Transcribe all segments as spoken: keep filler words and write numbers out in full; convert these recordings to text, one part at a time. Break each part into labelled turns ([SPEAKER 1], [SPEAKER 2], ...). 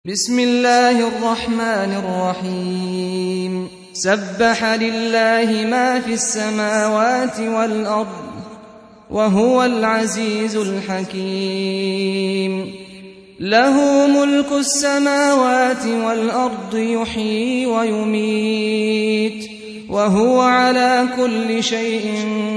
[SPEAKER 1] بسم الله الرحمن الرحيم سبح لله ما في السماوات والأرض وهو العزيز الحكيم له ملك السماوات والأرض يحيي ويميت وهو على كل شيء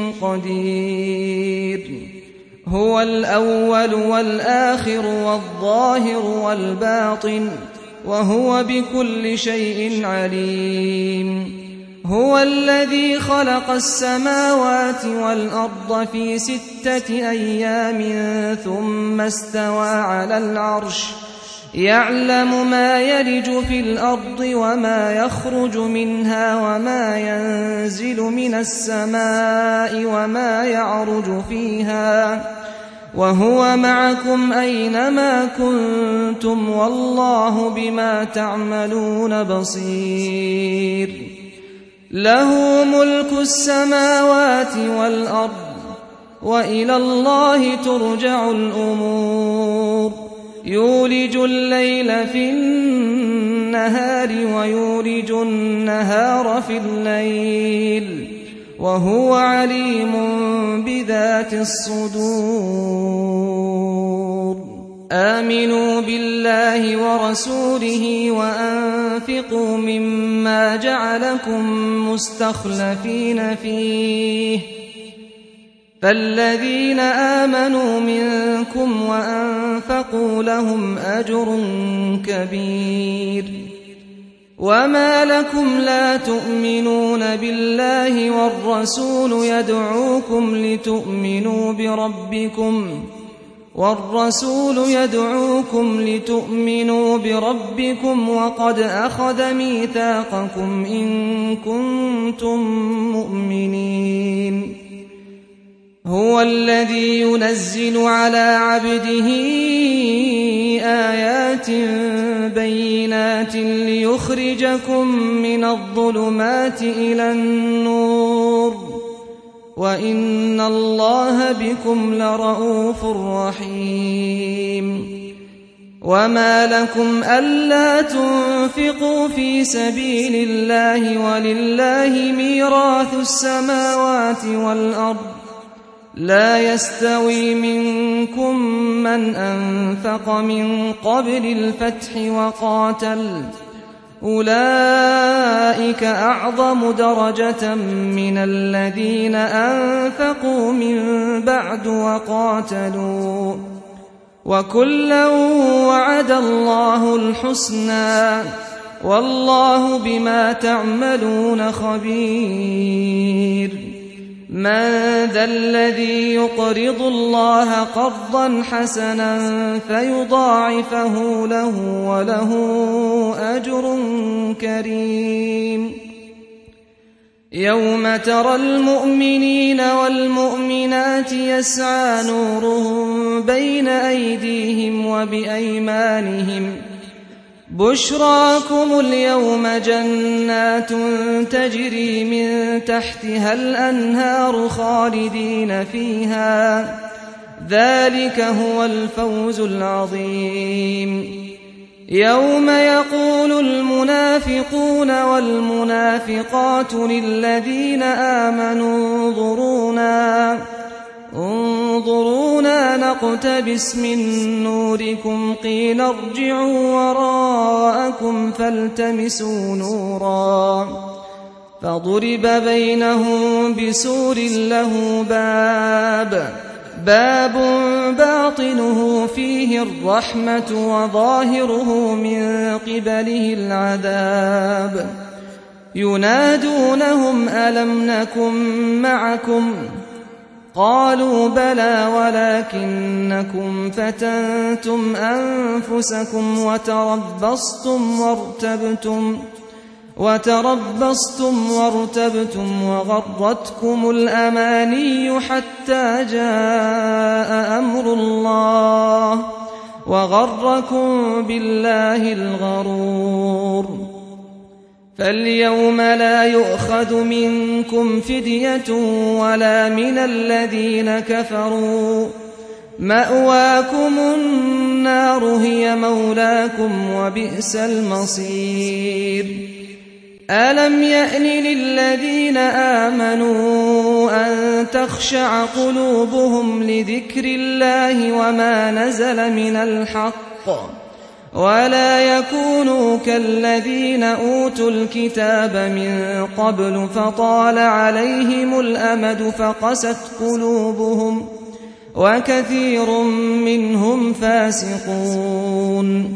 [SPEAKER 1] قدير هو الأول والآخر والظاهر والباطن وهو بكل شيء عليم هو الذي خلق السماوات والأرض في ستة أيام ثم استوى على العرش يعلم ما يلج في الأرض وما يخرج منها وما ينزل من السماء وما يعرج فيها وهو معكم أينما كنتم والله بما تعملون بصير له ملك السماوات والأرض وإلى الله ترجع الأمور يولج الليل في النهار ويولج النهار في الليل وهو عليم بذات الصدور آمنوا بالله ورسوله وأنفقوا مما جعلكم مستخلفين فيه فالذين آمنوا منكم وأنفقوا لهم أجر كبير وما لكم لا تؤمنون بالله والرسول يدعوكم لتؤمنوا بربكم والرسول يدعوكم لتؤمنوا بربكم وقد أخذ ميثاقكم إن كنتم مؤمنين هو الذي ينزل على عبده آيات بينات ليخرجكم من الظلمات إلى النور وإن الله بكم لرءوف رحيم وما لكم ألا تنفقوا في سبيل الله ولله ميراث السماوات والأرض لا يستوي منكم من أنفق من قبل الفتح وقاتل أولئك أعظم درجة من الذين أنفقوا من بعد وقاتلوا وكلا وعد الله الحسنى والله بما تعملون خبير من ذا الذي يقرض الله قرضا حسنا فيضاعفه له وله أجر كريم يوم ترى المؤمنين والمؤمنات يسعى نورهم بين أيديهم وبأيمانهم بشراكم اليوم جنات تجري من تحتها الأنهار خالدين فيها ذلك هو الفوز العظيم يوم يقول المنافقون والمنافقات للذين آمنوا انظرونا انظرونا نقتبس من نوركم قيل ارجعوا وراءكم فالتمسوا نورا فضرب بينهم بسور له باب باب باطنه فيه الرحمة وظاهره من قبله العذاب ينادونهم ألم نكن معكم قالوا بلى ولكنكم فتنتم أنفسكم وتربصتم وارتبتم وتربصتم وارتبتم وغرتكم الأماني حتى جاء أمر الله وغركم بالله الغرور فاليوم لا يؤخذ منكم فدية ولا من الذين كفروا مأواكم النار هي مولاكم وبئس المصير ألم يأن للذين آمنوا أن تخشع قلوبهم لذكر الله وما نزل من الحق ولا يكونوا كالذين أوتوا الكتاب من قبل فطال عليهم الأمد فقست قلوبهم وكثير منهم فاسقون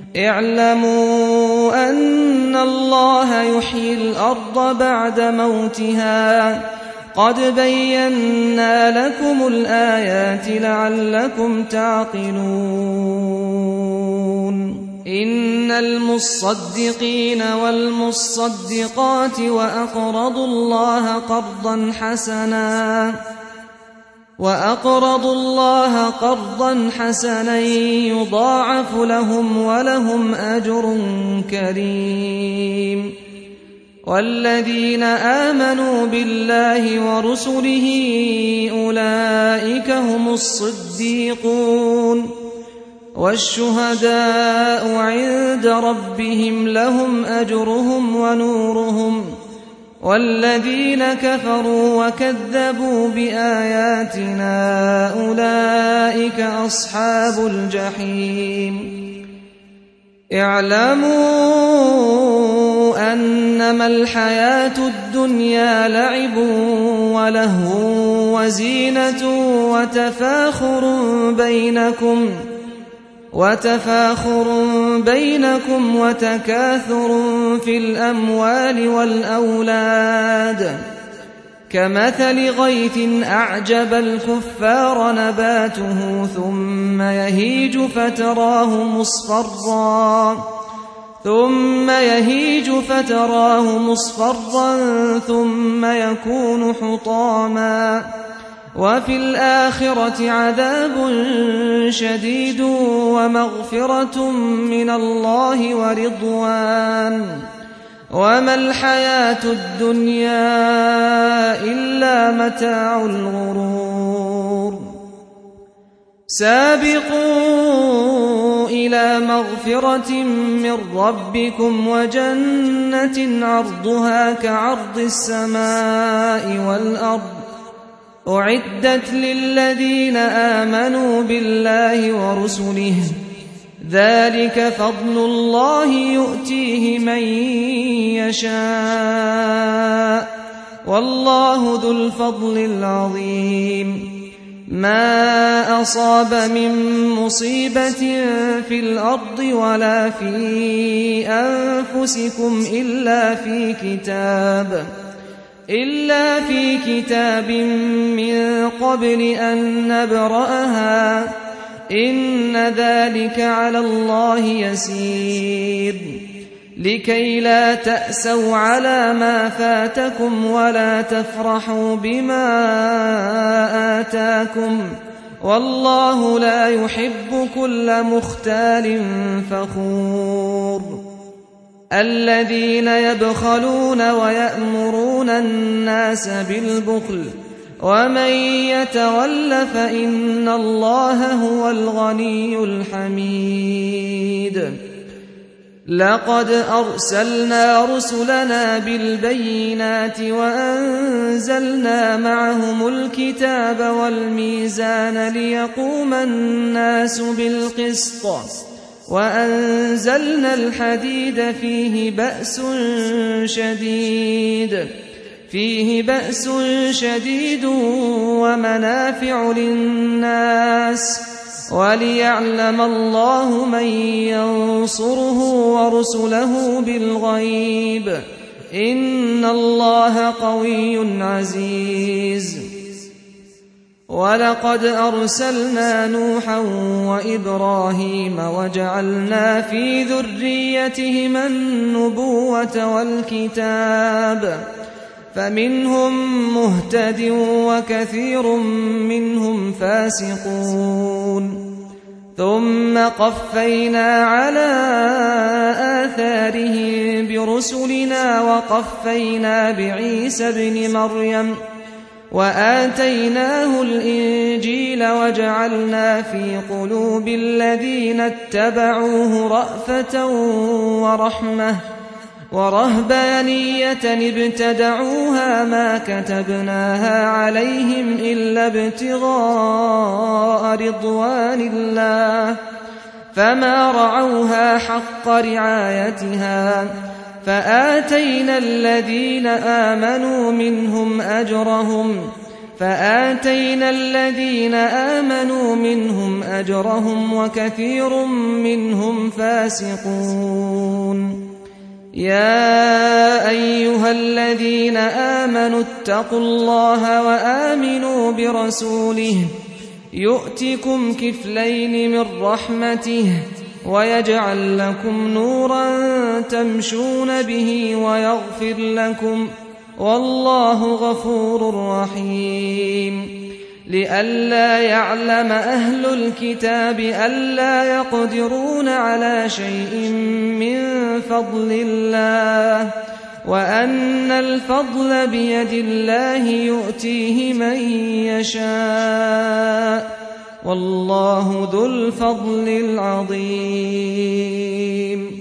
[SPEAKER 1] اعلموا أن الله يحيي الأرض بعد موتها قد بينا لكم الآيات لعلكم تعقلون إن المصدقين والمصدقات وأقرضوا الله قرضا حسنا وأقرضوا الله قرضا حسنا يضاعف لهم ولهم أجر كريم والذين آمنوا بالله ورسله أولئك هم الصديقون والشهداء عند ربهم لهم أجرهم ونورهم والذين كفروا وكذبوا بآياتنا أولئك أصحاب الجحيم اعلموا أنما الحياة الدنيا لعب ولهو وزينة وتفاخر بينكم وتفاخر بينكم وتكاثر في الأموال والأولاد كمثل غيث أعجب الكفار نباته ثم يهيج فتراه مصفرا ثم يهيج فتراه مصفرا ثم يكون حطاما وفي الآخرة عذاب شديد ومغفرة من الله ورضوان وما الحياة الدنيا إلا متاع الغرور سابقوا إلى مغفرة من ربكم وجنة عرضها كعرض السماء والأرض أعدت للذين آمنوا بالله ورسله ذلك فضل الله يؤتيه من يشاء والله ذو الفضل العظيم ما أصاب من مصيبة في الأرض ولا في أنفسكم إلا في كتاب إلا في كتاب من قبل أن نبرأها إن ذلك على الله يسير لكي لا تأسوا على ما فاتكم ولا تفرحوا بما آتاكم والله لا يحب كل مختال فخور الذين يبخلون ويأمرون الناس بالبخل ومن يتول فإن الله هو الغني الحميد لقد أرسلنا رسلنا بالبينات وأنزلنا معهم الكتاب والميزان ليقوم الناس بالقسط وأنزلنا الحديد فيه بأس شديد فيه بأس شديد ومنافع للناس وليعلم الله من ينصره ورسله بالغيب إن الله قوي عزيز ولقد أرسلنا نوحا وإبراهيم وجعلنا في ذريتهما النبوة والكتاب فمنهم مهتد وكثير منهم فاسقون ثم قفينا على آثارهم برسلنا وقفينا بعيسى ابن مريم وآتيناه الإنجيل وجعلنا في قلوب الذين اتبعوه رأفة ورحمة ورهبانية ابتدعوها ما كتبناها عليهم إلا ابتغاء رضوان الله فما رعوها حق رعايتها فآتينا الذين آمنوا منهم أجرهم فآتينا الذين آمنوا منهم أجرهم وكثير منهم فاسقون. يا أيها الذين آمنوا اتقوا الله وآمنوا برسوله يؤتكم كفلين من رحمته ويجعل لكم نورا تمشون به ويغفر لكم والله غفور رحيم. لئلا يعلم أهل الكتاب ألا يقدرون على شيء من فضل الله وأن الفضل بيد الله يؤتيه من يشاء والله ذو الفضل العظيم.